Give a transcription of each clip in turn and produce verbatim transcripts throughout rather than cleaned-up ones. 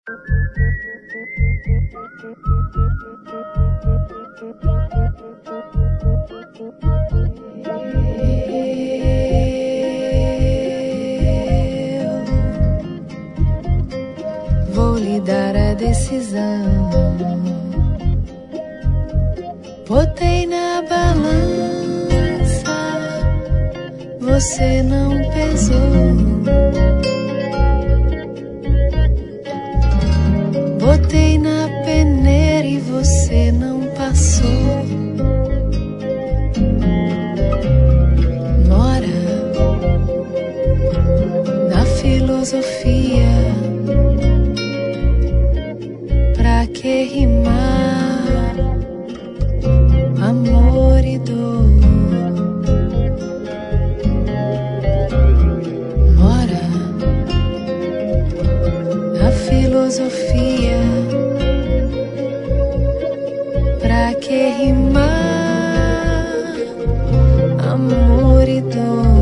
Vou lhe dar a decisão. Botei na balança, você não pesou. Botei na peneira e você não passou. Mora na filosofia. Pra que rimar amor e dor? Mora na filosofia. Pra que rimar amor e dor?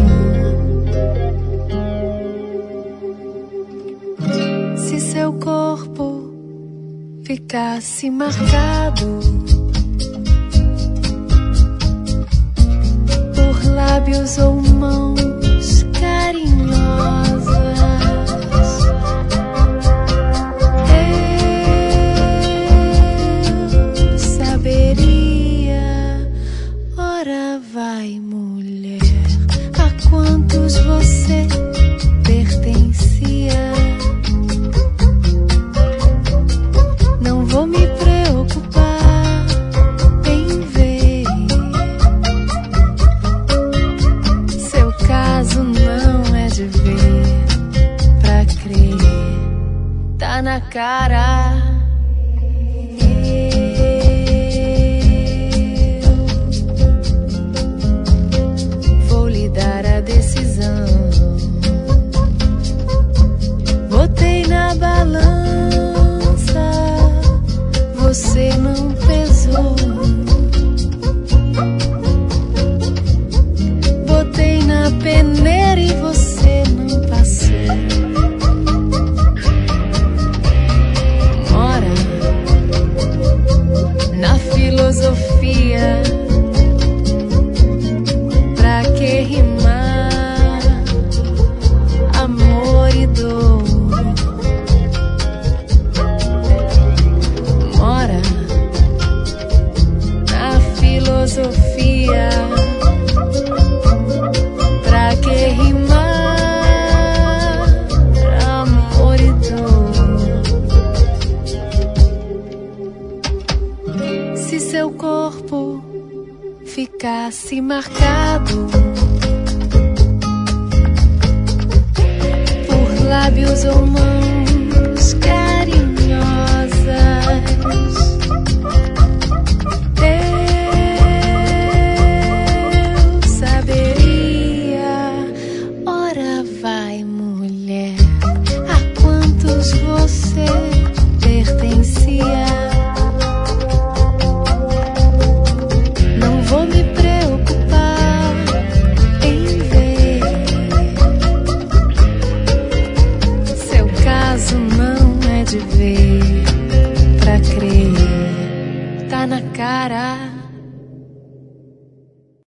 Se seu corpo ficasse marcado por lábios ou mãos carinhosas, eu saberia. Ora vai, mulher, a quantos você pertencia. Não vou me preocupar em ver. Seu caso não é de ver pra crer. Tá na cara. Eu vou lhe dar a decisão. Botei na balança, você não pesou. Botei na peneira e você não passou. Mora na filosofia. Pra que rimar amor e dor? Mora na filosofia. Pra que rimar amor e dor? Se seu corpo ficasse marcado por lábios ou mãos